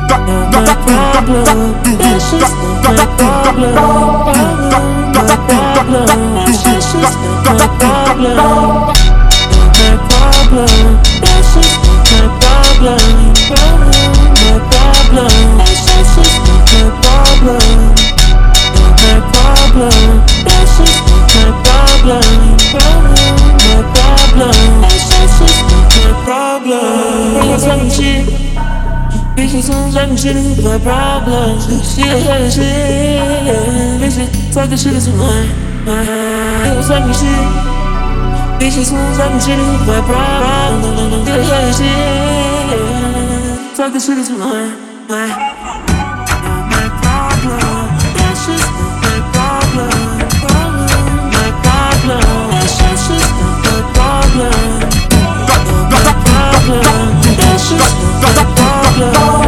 My problem, she had shit. Bitches talking shit is mine. Talking shit. Bitches talking shit is my problem. She had shit. Talking shit is mine. My problem. That's just my problem. My problem. That's just my problem. My problem. That's just my problem.